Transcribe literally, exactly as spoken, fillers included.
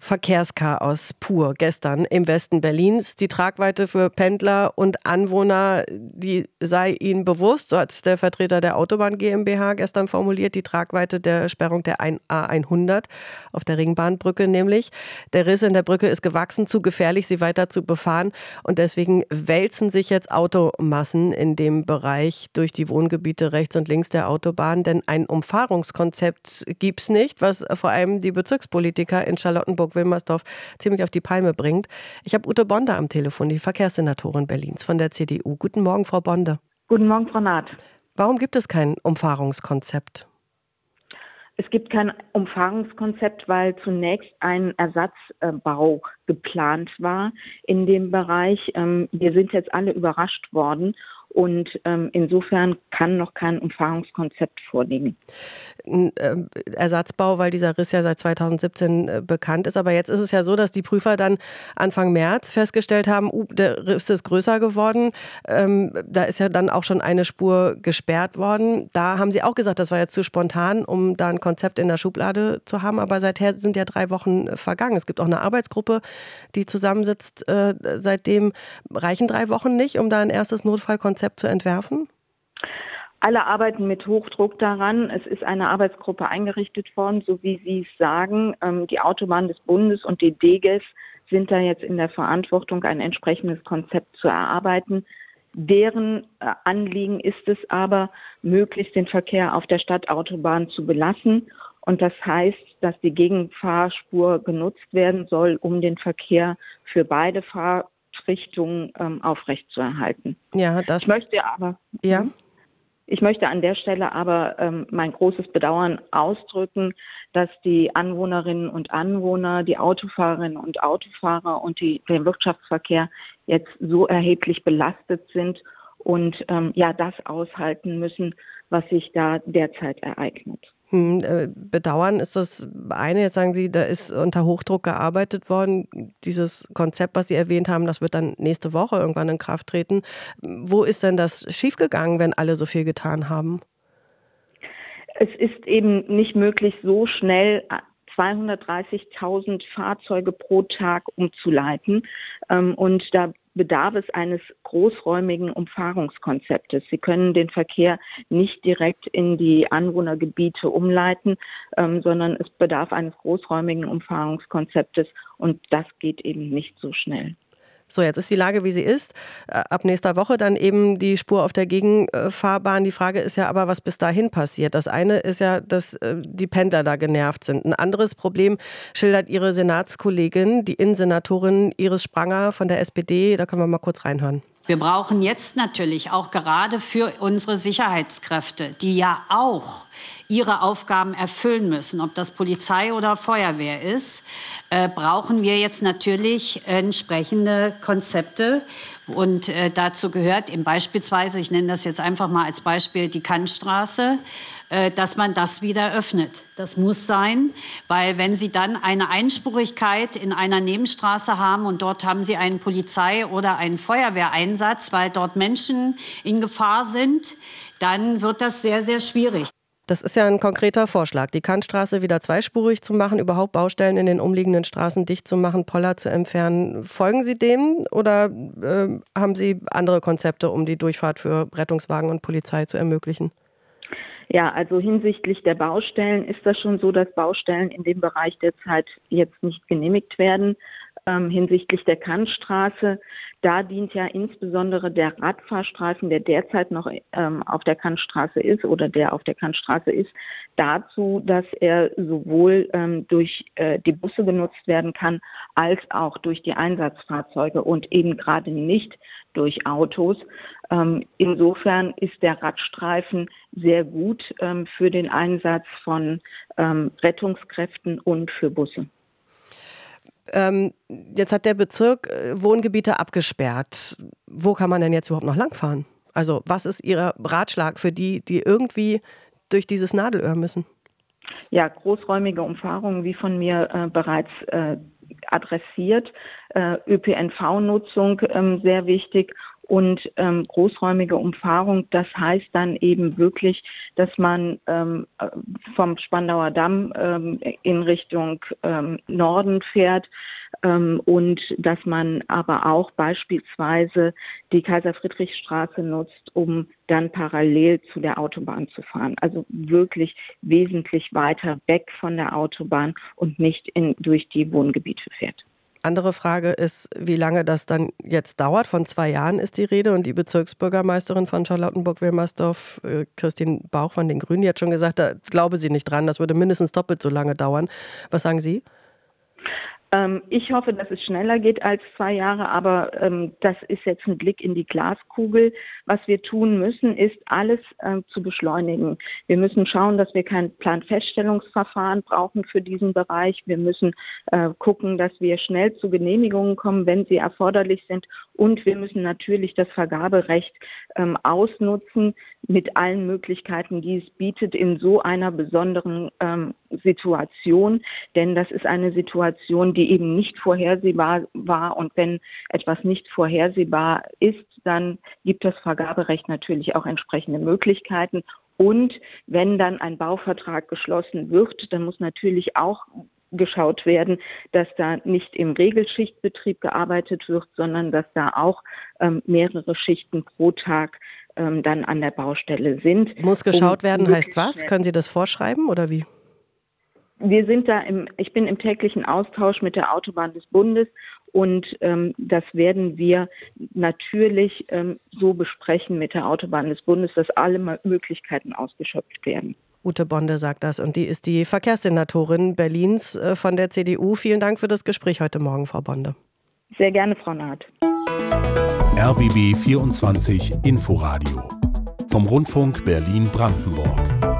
Verkehrschaos pur gestern im Westen Berlins. Die Tragweite für Pendler und Anwohner, die sei ihnen bewusst, so hat der Vertreter der Autobahn GmbH gestern formuliert, die Tragweite der Sperrung der A hundert auf der Ringbahnbrücke nämlich. Der Riss in der Brücke ist gewachsen, zu gefährlich, sie weiter zu befahren und deswegen wälzen sich jetzt Automassen in dem Bereich durch die Wohngebiete rechts und links der Autobahn, denn ein Umfahrungskonzept gibt's nicht, was vor allem die Bezirkspolitiker in Charlottenburg-Wilmersdorf ziemlich auf die Palme bringt. Ich habe Ute Bonde am Telefon, die Verkehrssenatorin Berlins von der C D U. Guten Morgen, Frau Bonde. Guten Morgen, Frau Naht. Warum gibt es kein Umfahrungskonzept? Es gibt kein Umfahrungskonzept, weil zunächst ein Ersatzbau geplant war in dem Bereich. Wir sind jetzt alle überrascht worden. Und ähm, insofern kann noch kein Umfahrungskonzept vorliegen. Ein äh, Ersatzbau, weil dieser Riss ja seit zweitausendsiebzehn äh, bekannt ist. Aber jetzt ist es ja so, dass die Prüfer dann Anfang März festgestellt haben, uh, der Riss ist größer geworden. Ähm, da ist ja dann auch schon eine Spur gesperrt worden. Da haben sie auch gesagt, das war jetzt zu spontan, um da ein Konzept in der Schublade zu haben. Aber seither sind ja drei Wochen vergangen. Es gibt auch eine Arbeitsgruppe, die zusammensitzt. Äh, seitdem reichen drei Wochen nicht, um da ein erstes Notfallkonzept zu entwerfen? Alle arbeiten mit Hochdruck daran. Es ist eine Arbeitsgruppe eingerichtet worden, so wie Sie es sagen. Die Autobahn des Bundes und die D G E S sind da jetzt in der Verantwortung, ein entsprechendes Konzept zu erarbeiten. Deren Anliegen ist es aber, möglichst den Verkehr auf der Stadtautobahn zu belassen. Und das heißt, dass die Gegenfahrspur genutzt werden soll, um den Verkehr für beide Fahr Richtungen ähm, aufrechtzuerhalten. Ja, das. Ich möchte aber, ja. ich möchte an der Stelle aber ähm, mein großes Bedauern ausdrücken, dass die Anwohnerinnen und Anwohner, die Autofahrerinnen und Autofahrer und die, der Wirtschaftsverkehr jetzt so erheblich belastet sind und ähm, ja das aushalten müssen, was sich da derzeit ereignet. Hm, äh, bedauern ist das eine. Jetzt sagen Sie, da ist unter Hochdruck gearbeitet worden. Dieses Konzept, was Sie erwähnt haben, das wird dann nächste Woche irgendwann in Kraft treten. Wo ist denn das schiefgegangen, wenn alle so viel getan haben? Es ist eben nicht möglich, so schnell zweihundertdreißigtausend Fahrzeuge pro Tag umzuleiten. Und da bedarf es eines großräumigen Umfahrungskonzeptes. Sie können den Verkehr nicht direkt in die Anwohnergebiete umleiten, ähm, sondern es bedarf eines großräumigen Umfahrungskonzeptes und das geht eben nicht so schnell. So, jetzt ist die Lage, wie sie ist. Ab nächster Woche dann eben die Spur auf der Gegenfahrbahn. Die Frage ist ja aber, was bis dahin passiert. Das eine ist ja, dass die Pendler da genervt sind. Ein anderes Problem schildert Ihre Senatskollegin, die Innensenatorin Iris Spranger von der S P D. Da können wir mal kurz reinhören. Wir brauchen jetzt natürlich auch gerade für unsere Sicherheitskräfte, die ja auch ihre Aufgaben erfüllen müssen, ob das Polizei oder Feuerwehr ist, äh, brauchen wir jetzt natürlich entsprechende Konzepte. Und äh, dazu gehört eben beispielsweise, ich nenne das jetzt einfach mal als Beispiel, die Kantstraße, äh, dass man das wieder öffnet. Das muss sein, weil wenn Sie dann eine Einspurigkeit in einer Nebenstraße haben und dort haben Sie einen Polizei- oder einen Feuerwehreinsatz, weil dort Menschen in Gefahr sind, dann wird das sehr, sehr schwierig. Das ist ja ein konkreter Vorschlag, die Kantstraße wieder zweispurig zu machen, überhaupt Baustellen in den umliegenden Straßen dicht zu machen, Poller zu entfernen. Folgen Sie dem oder äh, haben Sie andere Konzepte, um die Durchfahrt für Rettungswagen und Polizei zu ermöglichen? Ja, also hinsichtlich der Baustellen ist das schon so, dass Baustellen in dem Bereich derzeit jetzt nicht genehmigt werden. Ähm, hinsichtlich der Kantstraße, da dient ja insbesondere der Radfahrstreifen, der derzeit noch ähm, auf der Kantstraße ist oder der auf der Kantstraße ist, dazu, dass er sowohl ähm, durch äh, die Busse genutzt werden kann, als auch durch die Einsatzfahrzeuge und eben gerade nicht durch Autos. Ähm, insofern ist der Radstreifen sehr gut ähm, für den Einsatz von ähm, Rettungskräften und für Busse. Ähm, jetzt hat der Bezirk äh, Wohngebiete abgesperrt. Wo kann man denn jetzt überhaupt noch langfahren? Also was ist Ihr Ratschlag für die, die irgendwie durch dieses Nadelöhr müssen? Ja, großräumige Umfahrungen, wie von mir äh, bereits äh, adressiert, äh, Ö P N V-Nutzung ähm, sehr wichtig Und ähm, großräumige Umfahrung, das heißt dann eben wirklich, dass man ähm, vom Spandauer Damm ähm, in Richtung ähm, Norden fährt ähm, und dass man aber auch beispielsweise die Kaiser-Friedrich-Straße nutzt, um dann parallel zu der Autobahn zu fahren. Also wirklich wesentlich weiter weg von der Autobahn und nicht in, durch die Wohngebiete fährt. Andere Frage ist, wie lange das dann jetzt dauert. Von zwei Jahren ist die Rede und die Bezirksbürgermeisterin von Charlottenburg-Wilmersdorf, Christine Bauch von den Grünen, die hat schon gesagt, da glaube sie nicht dran, das würde mindestens doppelt so lange dauern. Was sagen Sie? Ähm, ich hoffe, dass es schneller geht als zwei Jahre, aber ähm, das ist jetzt ein Blick in die Glaskugel. Was wir tun müssen, ist alles äh, zu beschleunigen. Wir müssen schauen, dass wir kein Planfeststellungsverfahren brauchen für diesen Bereich. Wir müssen äh, gucken, dass wir schnell zu Genehmigungen kommen, wenn sie erforderlich sind. Und wir müssen natürlich das Vergaberecht ähm, ausnutzen mit allen Möglichkeiten, die es bietet in so einer besonderen ähm, Situation. Denn das ist eine Situation, die eben nicht vorhersehbar war. Und wenn etwas nicht vorhersehbar ist, dann gibt das Vergaberecht natürlich auch entsprechende Möglichkeiten. Und wenn dann ein Bauvertrag geschlossen wird, dann muss natürlich auch geschaut werden, dass da nicht im Regelschichtbetrieb gearbeitet wird, sondern dass da auch ähm, mehrere Schichten pro Tag ähm, dann an der Baustelle sind. Muss geschaut um, werden, heißt was? Können Sie das vorschreiben oder wie? Wir sind da im, ich bin im täglichen Austausch mit der Autobahn des Bundes und ähm, das werden wir natürlich ähm, so besprechen mit der Autobahn des Bundes, dass alle Möglichkeiten ausgeschöpft werden. Ute Bonde sagt das und die ist die Verkehrssenatorin Berlins äh, von der C D U. Vielen Dank für das Gespräch heute Morgen, Frau Bonde. Sehr gerne, Frau Naht. R B B vierundzwanzig Inforadio vom Rundfunk Berlin-Brandenburg.